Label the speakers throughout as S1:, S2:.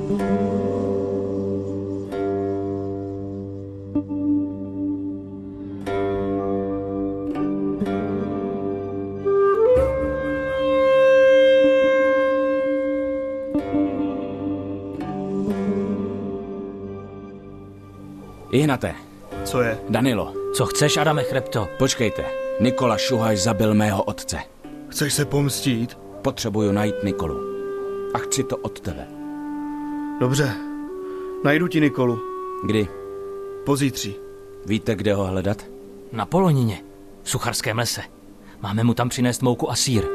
S1: Ihnate.
S2: Co je?
S1: Danilo.
S3: Co chceš, Adame Chrebto?
S1: Počkejte. Nikola Šuhaj zabil mého otce.
S2: Chceš se pomstít?
S1: Potřebuju najít Nikolu. A chci to od tebe.
S2: Dobře. Najdu ti Nikolu.
S1: Kdy?
S2: Pozítří.
S1: Víte, kde ho hledat?
S3: Na Polonině. V Sucharském lese. Máme mu tam přinést mouku a sýr.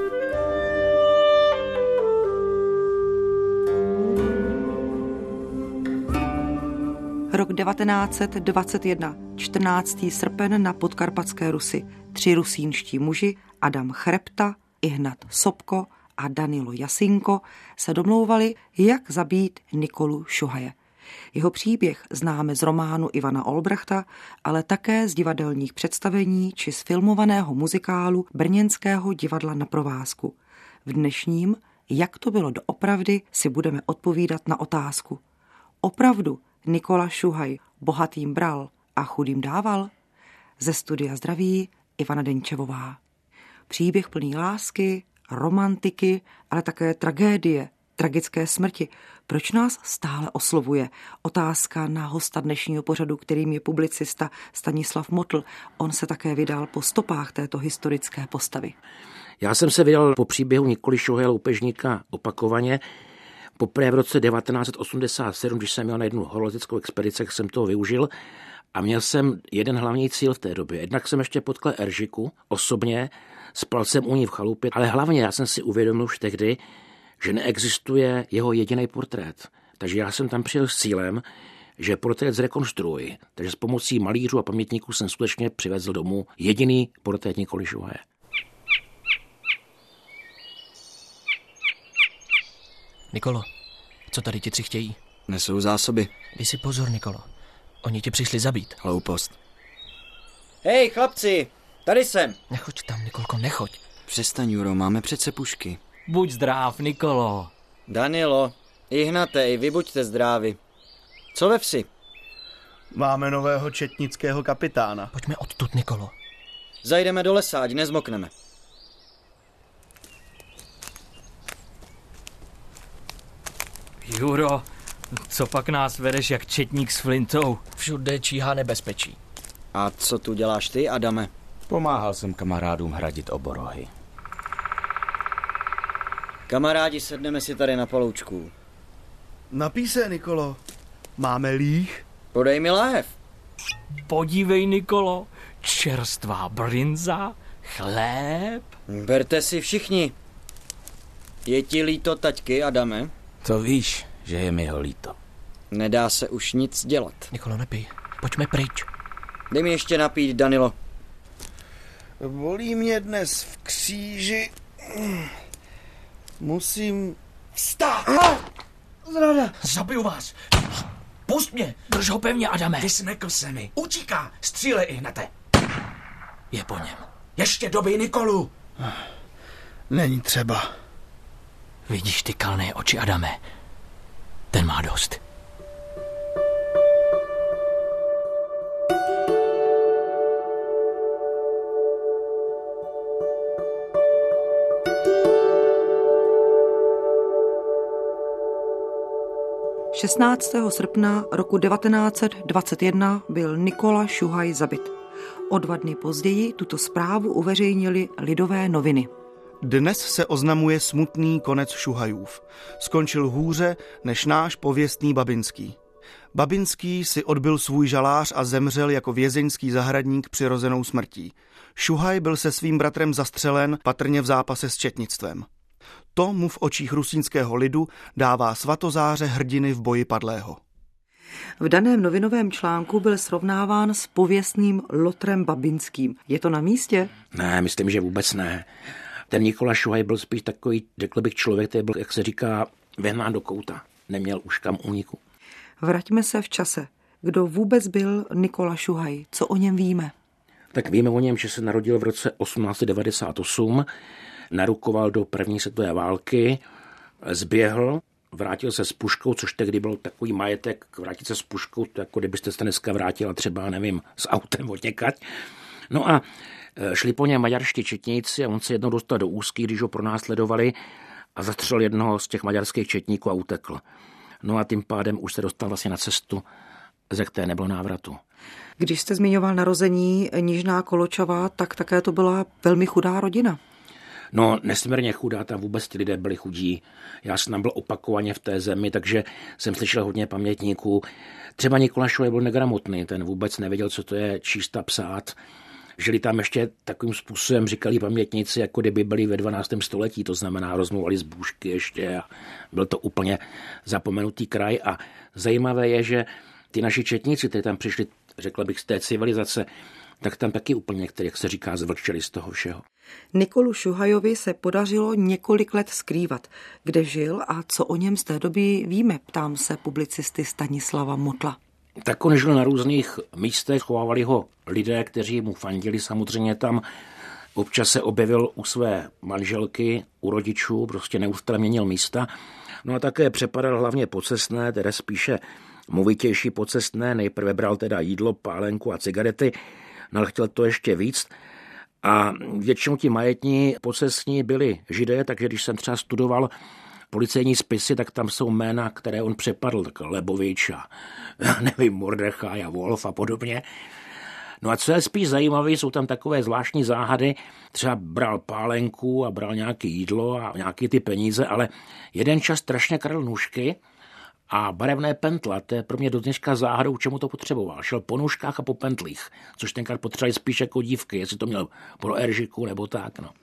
S4: Rok 1921, 14. srpen na Podkarpatské Rusi. 3 rusínští muži, Adam Chrebta, Ihnat Sobko a Danilo Jasinko, se domlouvali, jak zabít Nikolu Šuhaje. Jeho příběh známe z románu Ivana Olbrachta, ale také z divadelních představení či z filmovaného muzikálu Brněnského divadla Na provázku. V dnešním Jak to bylo doopravdy si budeme odpovídat na otázku. Opravdu Nikola Šuhaj bohatým bral a chudým dával? Ze studia zdraví Ivana Denčevová. Příběh plný lásky, romantiky, ale také tragédie, tragické smrti. Proč nás stále oslovuje? Otázka na hosta dnešního pořadu, kterým je publicista Stanislav Motl. On se také vydal po stopách této historické postavy.
S5: Já jsem se vydal po příběhu Nikoly Šuhaje loupežníka opakovaně. Poprvé v roce 1987, když jsem měl na jednu horolezeckou expedici, jsem toho využil a měl jsem jeden hlavní cíl v té době. Jednak jsem ještě potkal Eržiku osobně, spal jsem u ní v chalupě, ale hlavně já jsem si uvědomil už tehdy, že neexistuje jeho jediný portrét. Takže já jsem tam přijel s cílem, že portrét zrekonstruuji. Takže s pomocí malířů a pamětníků jsem skutečně přivezl domů jediný portrét Nikoly Šuhaje.
S3: Nikolo, co tady ti 3 chtějí?
S6: Nesou zásoby.
S3: Dej si pozor, Nikolo. Oni ti přišli zabít.
S6: Hloupost.
S7: Hej, chlapci, tady jsem.
S3: Nechoď tam, Nikolko, nechoď.
S6: Přestaň, Juro, máme přece pušky.
S3: Buď zdrav, Nikolo.
S7: Danilo, Ihnate, i vy buďte zdraví. Co ve vsi?
S2: Máme nového četnického kapitána.
S3: Pojďme odtud, Nikolo.
S7: Zajdeme do lesa, ať nezmokneme.
S3: Juro, co pak nás vedeš jak četník s flintou? Všude číhá nebezpečí.
S7: A co tu děláš ty, Adame?
S1: Pomáhal jsem kamarádům hradit oborohy.
S7: Kamarádi, sedneme si tady na paloučku.
S2: Napij se, Nikolo. Máme líh?
S7: Podej mi láhev.
S3: Podívej, Nikolo, čerstvá brinza, chléb.
S7: Berte si všichni. Je ti líto, taťky, Adame?
S1: To víš, že je mi ho líto.
S7: Nedá se už nic dělat.
S3: Nikolo, nepij, pojďme pryč.
S7: Dej mi ještě napít, Danilo.
S2: Bolí mě dnes v kříži. Musím vstát. Zrada.
S3: Zabiju vás. Pust mě. Drž ho pevně, Adame.
S8: Vysmekl se mi. Utíká. Střílej, Ihnate.
S3: Je po něm.
S8: Ještě dobij Nikolu.
S2: Není třeba.
S3: Vidíš ty kalné oči, Adame? Ten má dost.
S4: – 16. srpna roku 1921 byl Nikola Šuhaj zabit. O 2 dny později tuto zprávu uveřejnili Lidové noviny.
S2: Dnes se oznamuje smutný konec Šuhajův. Skončil hůře než náš pověstný Babinský. Babinský si odbyl svůj žalář a zemřel jako vězeňský zahradník přirozenou smrtí. Šuhaj byl se svým bratrem zastřelen patrně v zápase s četnictvem. To mu v očích rusínského lidu dává svatozáře hrdiny v boji padlého.
S4: V daném novinovém článku byl srovnáván s pověstným Lotrem Babinským. Je to na místě?
S5: Ne, myslím, že vůbec ne. Ten Nikola Šuhaj byl spíš takový, řekl bych, člověk, který byl, jak se říká, vehnán do kouta. Neměl už kam úniku.
S4: Vraťme se v čase. Kdo vůbec byl Nikola Šuhaj? Co o něm víme?
S5: Tak víme o něm, že se narodil v roce 1898, narukoval do první světové války, zběhl vrátil se s puškou, což tehdy byl takový majetek, vrátit se s puškou, to jako kdybyste se dneska vrátila třeba, nevím, s autem odněkať. No a šli po něm maďarští četníci a on se jednou dostal do úzkých, když ho pronásledovali a zastřelil jednoho z těch maďarských četníků a utekl. No a tím pádem už se dostal vlastně na cestu, ze které nebylo návratu.
S4: Když jste zmiňoval narození Nižná Koločava, tak také to byla velmi chudá rodina.
S5: No, nesmírně chudá, tam vůbec ti lidé byli chudí. Já jsem tam byl opakovaně v té zemi, takže jsem slyšel hodně pamětníků. Třeba Nikola Šuhaj byl negramotný, ten vůbec nevěděl, co to je číst a psát. Žili tam ještě takovým způsobem, říkali pamětníci, jako kdyby byli ve 12. století, to znamená, rozmluvali z bůžky ještě a byl to úplně zapomenutý kraj. A zajímavé je, že ty naši četníci, kteří tam přišli, řekla bych, z té civilizace, tak tam taky úplně některý, jak se říká, zvlčeli z toho všeho.
S4: Nikolu Šuhajovi se podařilo několik let skrývat. Kde žil a co o něm z té doby víme, ptám se publicisty Stanislava Motla.
S5: Tak on žil na různých místech, chovávali ho lidé, kteří mu fandili, samozřejmě tam občas se objevil u své manželky, u rodičů, prostě neustále měnil místa. No a také přepadal hlavně pocestné, tedy spíše movitější pocestné, nejprve bral teda jídlo, pálenku a cigarety, no ale chtěl to ještě víc. A většinou ti majetní pocestní byli Židé, takže když jsem třeba studoval policejní spisy, tak tam jsou jména, které on přepadl, tak Lebovič a nevím, Mordechaj a Wolf a podobně. No a co je spíš zajímavé, jsou tam takové zvláštní záhady, třeba bral pálenku a bral nějaké jídlo a nějaké ty peníze, ale jeden čas strašně kradl nůžky a barevné pentle, to je pro mě do dneška záhadou, čemu to potřeboval. Šel po nůžkách a po pentlích, což tenkrát potřebovali spíš jako dívky, jestli to měl pro Eržiku nebo tak, no.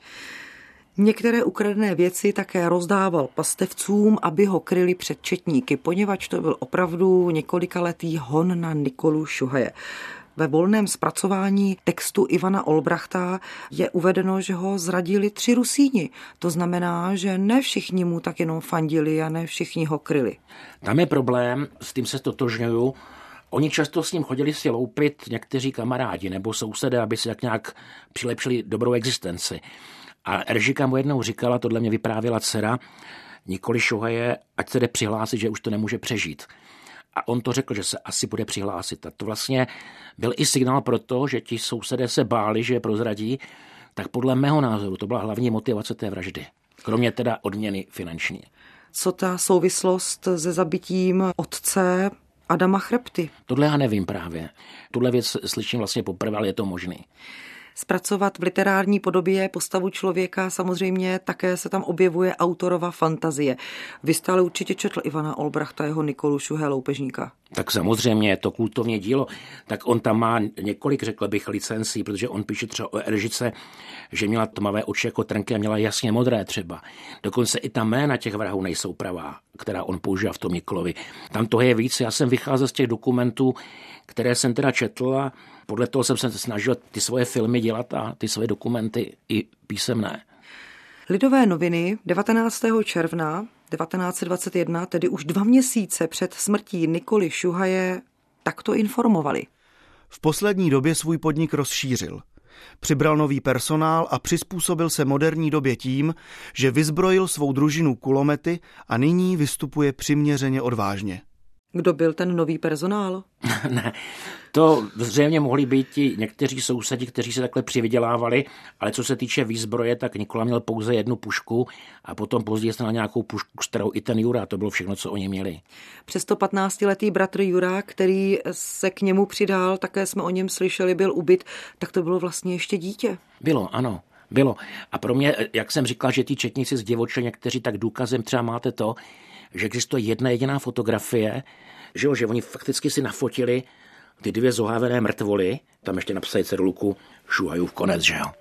S4: Některé ukradené věci také rozdával pastevcům, aby ho kryli před četníky, poněvadž to byl opravdu několikaletý hon na Nikolu Šuhaje. Ve volném zpracování textu Ivana Olbrachta je uvedeno, že ho zradili 3 Rusíni. To znamená, že ne všichni mu tak jenom fandili a ne všichni ho kryli.
S5: Tam je problém, s tím se totožňuju. Oni často s ním chodili si loupit někteří kamarádi nebo sousedé, aby si tak nějak přilepšili dobrou existenci. A Eržika mu jednou říkala, tohle mě vyprávěla dcera Nikoli Šuhaje, ať se jde přihlásit, že už to nemůže přežít. A on to řekl, že se asi bude přihlásit. A to vlastně byl i signál pro to, že ti sousedé se báli, že je prozradí, tak podle mého názoru to byla hlavní motivace té vraždy. Kromě teda odměny finanční.
S4: Co ta souvislost se zabitím otce Adama Chrepty?
S5: Tohle já nevím právě. Tuhle věc slyším vlastně poprvé, ale je to možný.
S4: Zpracovat v literární podobě postavu člověka, samozřejmě také se tam objevuje autorova fantazie. Vy jste ale určitě četl Ivana Olbrachta, jeho Nikolu Šuhaje loupežníka.
S5: Tak samozřejmě je to kultovní dílo, tak on tam má několik, řekl bych, licencí, protože on píše třeba o Eržice, že měla tmavé oči jako trnky a měla jasně modré třeba. Dokonce i ta jména těch vrahů nejsou pravá, která on používá v tom Nikolovi. Tam toho je víc, já jsem vycházel z těch dokumentů, které jsem teda četl a podle toho jsem se snažil ty svoje filmy dělat a ty svoje dokumenty i písemné.
S4: Lidové noviny 19. června 1921, tedy už 2 měsíce před smrtí Nikoly Šuhaje, takto informovali.
S2: V poslední době svůj podnik rozšířil. Přibral nový personál a přizpůsobil se moderní době tím, že vyzbrojil svou družinu kulomety a nyní vystupuje přiměřeně odvážně.
S4: Kdo byl ten nový personál?
S5: Ne, to zřejmě mohli být ti někteří sousedi, kteří se takhle přivydělávali, ale co se týče výzbroje, tak Nikola měl pouze 1 pušku a potom později snad nějakou pušku, kterou i ten Jura, to bylo všechno, co oni měli.
S4: Přesto 15letý bratr Jura, který se k němu přidal, také jsme o něm slyšeli, byl ubyt, tak to bylo vlastně ještě dítě.
S5: Bylo, ano. Bylo. A pro mě, jak jsem říkal, že ti četníci zdivočili někteří, tak důkazem třeba máte to, že existuje jedna jediná fotografie, že oni fakticky si nafotili ty 2 zohavené mrtvoly, tam ještě napsali cedulku Šuhajův konec, že jo.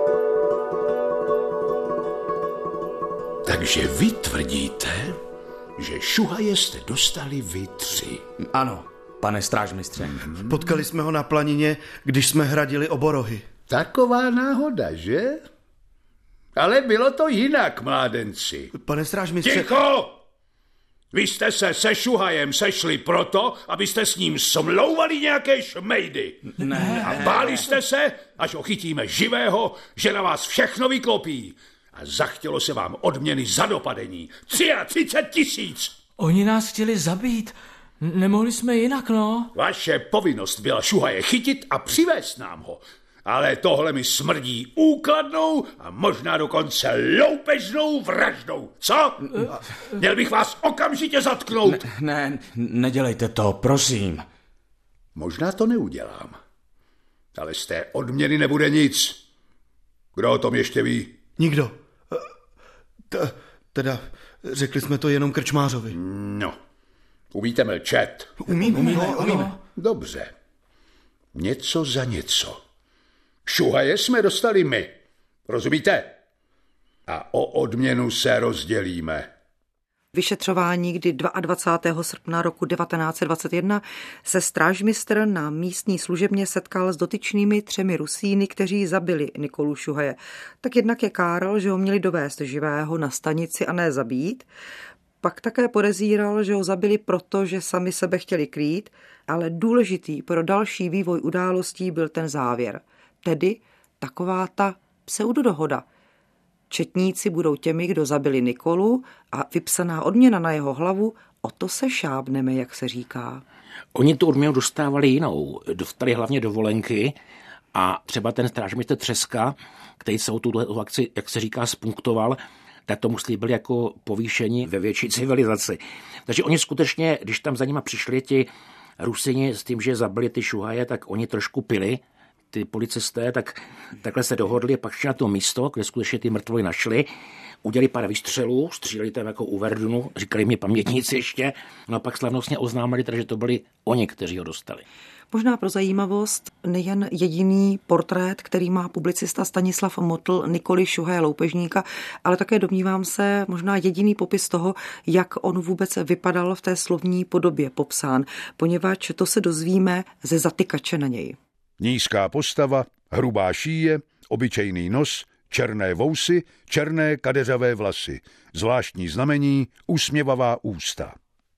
S9: Takže vy tvrdíte, že šuhaje jste dostali vy 3.
S1: Ano, pane strážmistře.
S2: Potkali jsme ho na planině, když jsme hradili oborohy.
S9: Taková náhoda, že? Ale bylo to jinak, mládenci.
S2: Pane strážmistře...
S9: Ticho! Vy jste se se šuhajem sešli proto, abyste s ním smlouvali nějaké šmejdy.
S1: Ne.
S9: A báli jste se, až ho chytíme živého, že na vás všechno vyklopí. A zachtělo se vám odměny za dopadení. 33 000.
S3: Oni nás chtěli zabít. Nemohli jsme jinak, no.
S9: Vaše povinnost byla šuhaje chytit a přivést nám ho. Ale tohle mi smrdí úkladnou a možná dokonce loupežnou vraždou. Co? Měl bych vás okamžitě zatknout.
S1: Ne, nedělejte to, prosím.
S9: Možná to neudělám. Ale z té odměny nebude nic. Kdo o tom ještě ví?
S2: Nikdo. Teda řekli jsme to jenom krčmářovi.
S9: No, umíte mlčet?
S2: Umíme.
S9: Dobře. Něco za něco. Šuhaje jsme dostali my. Rozumíte? A o odměnu se rozdělíme.
S4: Vyšetřování, kdy 22. srpna roku 1921 se strážmistr na místní služebně setkal s dotyčnými 3 Rusíny, kteří zabili Nikolu Šuhaje. Tak jednak je káral, že ho měli dovést živého na stanici a ne zabít. Pak také podezíral, že ho zabili proto, že sami sebe chtěli krýt, ale důležitý pro další vývoj událostí byl ten závěr. Tedy taková ta pseudodohoda. Četníci budou těmi, kdo zabili Nikolu a vypsaná odměna na jeho hlavu, o to se šábneme, jak se říká.
S5: Oni tu odměnu dostávali jinou. Dostali hlavně dovolenky a třeba ten strážmistr Třeska, který celou tu akci, jak se říká, spunktoval, tak tomu slíbili jako povýšení ve větší civilizaci. Takže oni skutečně, když tam za nima přišli ti Rusini s tím, že zabili ty šuhaje, tak oni trošku pili, ty policisté, tak takhle se dohodli, pak šli na to místo, kde skutečně ty mrtvoly našli, udělali pár výstřelů, stříleli tam jako u Verdunu, říkali mi pamětníci ještě, no a pak slavnostně oznámili, že to byli oni, kteří ho dostali.
S4: Možná pro zajímavost, nejen jediný portrét, který má publicista Stanislav Motl Nikoly Šuhaje loupežníka, ale také domnívám se možná jediný popis toho, jak on vůbec vypadal v té slovní podobě popsán, poněvadž to se dozvíme ze zatykače na něj.
S10: Nízká postava, hrubá šíje, obyčejný nos, černé vousy, černé kadeřavé vlasy, zvláštní znamení, usměvavá ústa.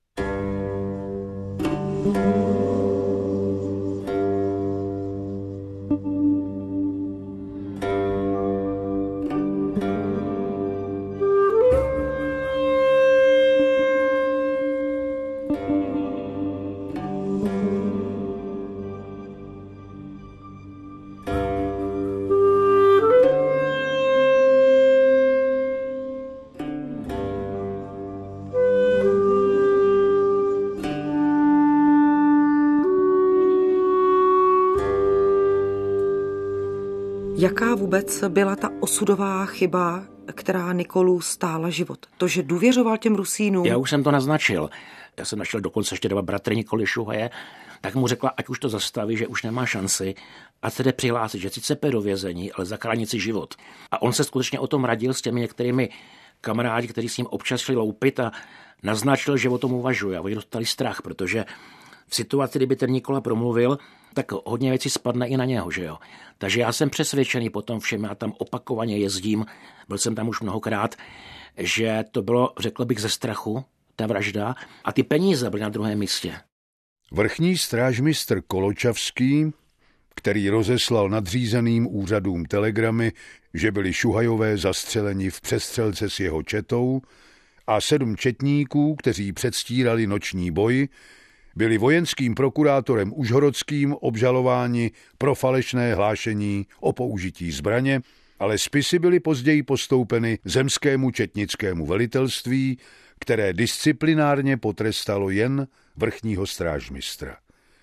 S4: Jaká vůbec byla ta osudová chyba, která Nikolu stála život? To, že důvěřoval těm Rusínům?
S5: Já už jsem to naznačil. Já jsem našel dokonce ještě 2 bratry Nikoly Šuhaje, tak mu řekla, ať už to zastaví, že už nemá šanci a se jde přihlásit, že sice půjde do vězení, ale zachránit si život. A on se skutečně o tom radil s těmi některými kamarádi, kteří s ním občas šli loupit a naznačil, že o tom uvažuje. A oni dostali strach, protože v situaci, kdyby ten Nikola promluvil, tak hodně věcí spadne i na něho, že jo. Takže já jsem přesvědčený po tom všem, já tam opakovaně jezdím, byl jsem tam už mnohokrát, že to bylo, řekl bych, ze strachu, ta vražda, a ty peníze byly na druhém místě.
S10: Vrchní strážmistr Koločavský, který rozeslal nadřízeným úřadům telegramy, že byli Šuhajové zastřeleni v přestřelce s jeho četou, a 7 četníků, kteří předstírali noční boj, byli vojenským prokurátorem Užhorodským obžalováni pro falešné hlášení o použití zbraně, ale spisy byly později postoupeny zemskému četnickému velitelství, které disciplinárně potrestalo jen vrchního strážmistra.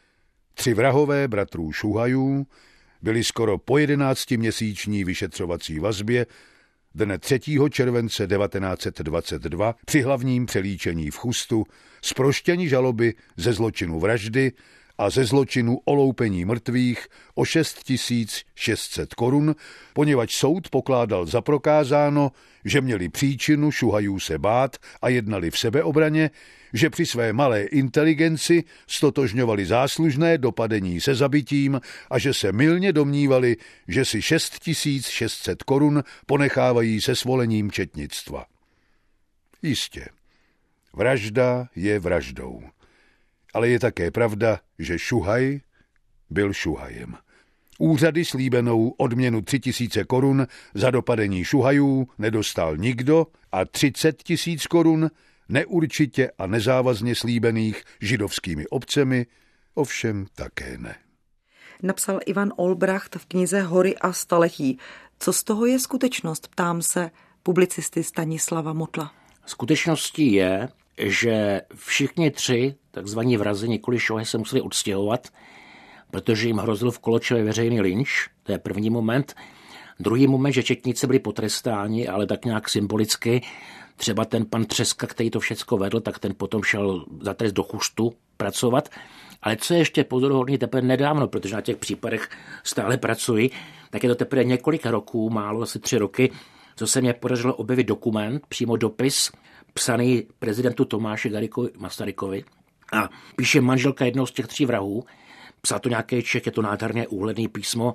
S10: 3 vrahové bratrů Šuhajů byli skoro po 11měsíční vyšetřovací vazbě dne 3. července 1922 při hlavním přelíčení v Chustu zproštěni žaloby ze zločinu vraždy a ze zločinu oloupení mrtvých o 6 600 korun, poněvadž soud pokládal za prokázáno, že měli příčinu šuhajů se bát a jednali v sebeobraně, že při své malé inteligenci stotožňovali záslužné dopadení se zabitím a že se mylně domnívali, že si 6 600 korun ponechávají se svolením četnictva. Jistě, vražda je vraždou. Ale je také pravda, že šuhaj byl šuhajem. Úřady slíbenou odměnu 3000 korun za dopadení šuhajů nedostal nikdo a 30 000 korun neurčitě a nezávazně slíbených židovskými obcemi ovšem také ne.
S4: Napsal Ivan Olbracht v knize Hory a staletí. Co z toho je skutečnost, ptám se publicisty Stanislava Motla.
S5: Skutečností je, že všichni tři takzvaní vrazi Nikoly Šuhaje se museli odstěhovat, protože jim hrozil v Koločově veřejný lynč, to je první moment. Druhý moment, že četníci byli potrestáni, ale tak nějak symbolicky. Třeba ten pan Třeska, který to všecko vedl, tak ten potom šel za trest do Chuštu pracovat. Ale co je ještě pozoruhodný teprve nedávno, protože na těch případech stále pracuji, tak je to teprve několik roků, málo asi 3 roky, co se mě podařilo objevit dokument, přímo dopis, psaný prezidentu Tomáši Garriguovi Masarykovi. A píše manželka jednoho z těch 3 vrahů, psal to nějaký Čech, je to nádherně úhledný písmo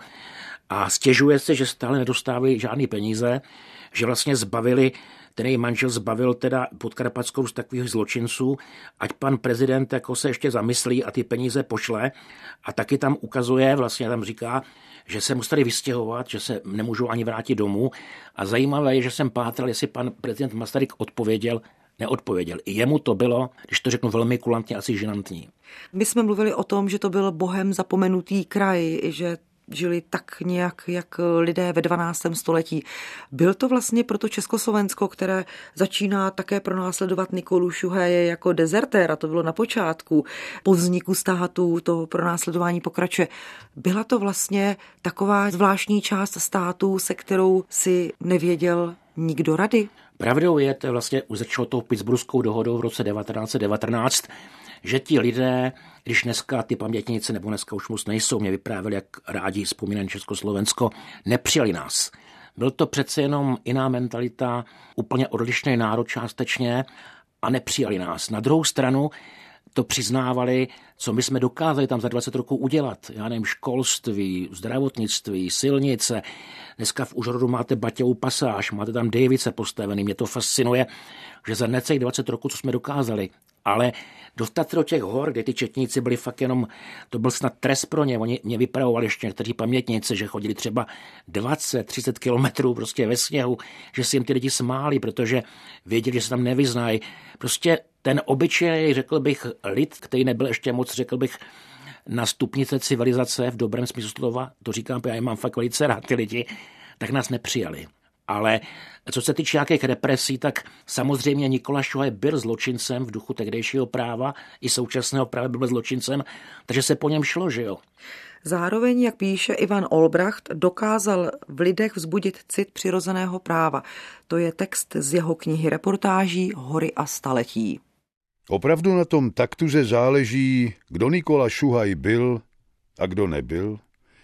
S5: a stěžuje se, že stále nedostávají žádný peníze, že vlastně zbavili, ten její manžel zbavil teda Podkarpatskou z takových zločinců, ať pan prezident jako se ještě zamyslí a ty peníze pošle a taky tam ukazuje, vlastně tam říká, že se museli vystěhovat, že se nemůžou ani vrátit domů a zajímavé je, že jsem pátral, jestli pan prezident Masaryk neodpověděl. I jemu to bylo, když to řeknu velmi kulantně, asi žinantní.
S4: My jsme mluvili o tom, že to byl bohem zapomenutý kraj, že žili tak nějak jak lidé ve 12. století. Byl to vlastně proto Československo, které začíná také pronásledovat Nikolu Šuhaje jako dezertéra, to bylo na počátku. Po vzniku státu to pronásledování pokračuje. Byla to vlastně taková zvláštní část státu, se kterou si nevěděl nikdo rady?
S5: Pravdou je, to vlastně už začalo tou Pittsburghskou dohodou v roce 1919, že ti lidé, když dneska ty pamětnice, nebo dneska už moc nejsou, mě vyprávěli, jak rádi vzpomínají Československo, nepřijali nás. Byl to přece jenom jiná mentalita, úplně odlišný národ částečně a nepřijali nás. Na druhou stranu to přiznávali, co my jsme dokázali tam za 20 roků udělat. Já nevím, školství, zdravotnictví, silnice. Dneska v Užhorodu máte Baťovou pasáž, máte tam Dejvice postavený. Mě to fascinuje, že za necelých 20 roků, co jsme dokázali. Ale dostat se do těch hor, kde ty četníci byli fakt jenom, to byl snad trest pro ně. Oni mě vypravovali ještě někteří pamětníci, že chodili třeba 20-30 kilometrů prostě ve sněhu, že si jim ty lidi smáli, protože věděli, že se tam nevyznají. Prostě ten obyčej, řekl bych, lid, který nebyl ještě moc, řekl bych, na stupnice civilizace v dobrém smyslu slova, to říkám, já mám fakt velice rád ty lidi, tak nás nepřijali. Ale co se týče nějakých represí, tak samozřejmě Nikola Šuhaj byl zločincem v duchu tehdejšího práva, i současného práva byl zločincem, takže se po něm šlo, že jo.
S4: Zároveň, jak píše Ivan Olbracht, dokázal v lidech vzbudit cit přirozeného práva. To je text z jeho knihy reportáží Hory a staletí.
S10: Opravdu na tom taktuře záleží, kdo Nikola Šuhaj byl a kdo nebyl.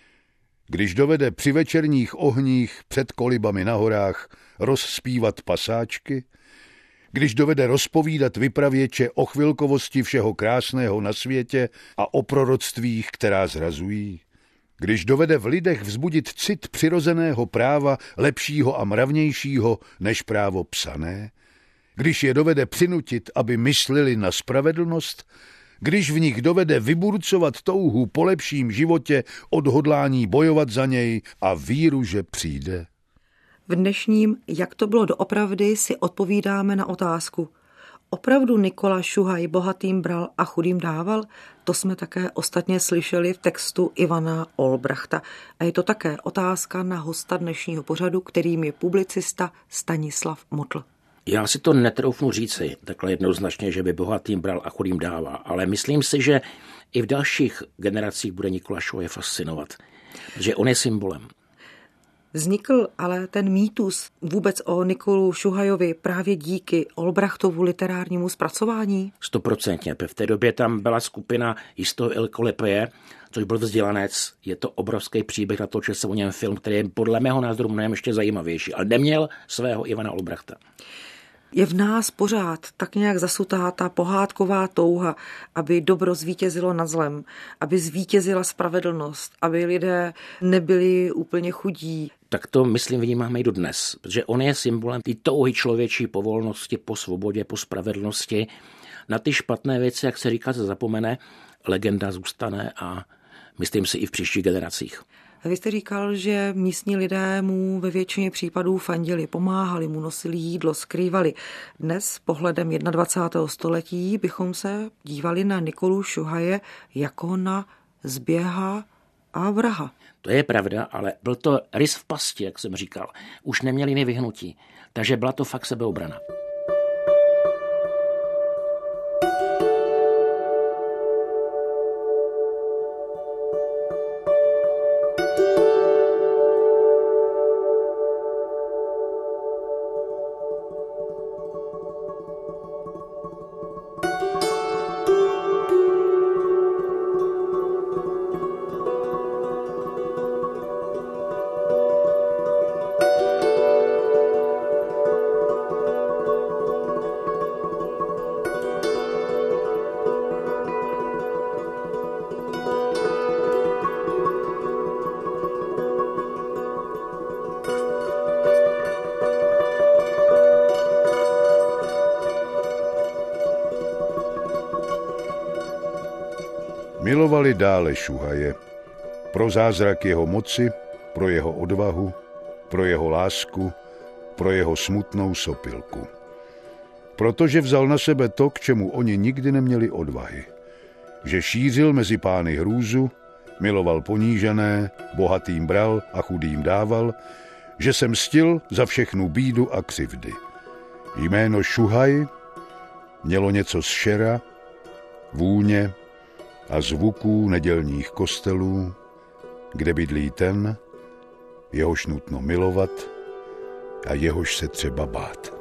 S10: Když dovede při večerních ohních před kolibami na horách rozspívat pasáčky, když dovede rozpovídat vypravěče o chvilkovosti všeho krásného na světě a o proroctvích, která zrazují, když dovede v lidech vzbudit cit přirozeného práva lepšího a mravnějšího než právo psané, když je dovede přinutit, aby mysleli na spravedlnost, když v nich dovede vyburcovat touhu po lepším životě, odhodlání bojovat za něj a víru, že přijde.
S4: V dnešním Jak to bylo doopravdy si odpovídáme na otázku. Opravdu Nikola Šuhaj bohatým bral a chudým dával? To jsme také ostatně slyšeli v textu Ivana Olbrachta. A je to také otázka na hosta dnešního pořadu, kterým je publicista Stanislav Motl.
S5: Já si to netroufnu říci takhle jednoznačně, že by bohatým bral a chudým dává, ale myslím si, že i v dalších generacích bude Nikola Šuhaj fascinovat, protože on je symbolem.
S4: Vznikl ale ten mýtus vůbec o Nikolu Šuhajovi právě díky Olbrachtovu literárnímu zpracování?
S5: 100%. V té době tam byla skupina jistého Ilko Lepeje, což byl vzdělanec. Je to obrovský příběh, natočil se o něm film, který je podle mého názoru mnohem ještě zajímavější, ale neměl svého Ivana Olbrachta.
S4: Je v nás pořád tak nějak zasutá ta pohádková touha, aby dobro zvítězilo nad zlem, aby zvítězila spravedlnost, aby lidé nebyli úplně chudí.
S5: Tak to, myslím, vnímáme i dodnes, protože on je symbolem té touhy člověčí po volnosti, po svobodě, po spravedlnosti. Na ty špatné věci, jak se říká, se zapomene, legenda zůstane a myslím si i v příštích generacích.
S4: Vy jste říkal, že místní lidé mu ve většině případů fandili, pomáhali mu, nosili jídlo, skrývali. Dnes pohledem 21. století bychom se dívali na Nikolu Šuhaje jako na zběha a vraha.
S5: To je pravda, ale byl to rys v pasti, jak jsem říkal. Už neměl jiný vyhnutí, takže byla to fakt sebeobrana.
S10: Milovali dále Šuhaje pro zázrak jeho moci, pro jeho odvahu, pro jeho lásku, pro jeho smutnou sopilku. Protože vzal na sebe to, k čemu oni nikdy neměli odvahy. Že šířil mezi pány hrůzu, miloval ponížené, bohatým bral a chudým dával, že se mstil za všechnu bídu a křivdy. Jméno Šuhaj mělo něco z šera, vůně a zvuků nedělních kostelů, kde bydlí ten, jehož nutno milovat a jehož se třeba bát.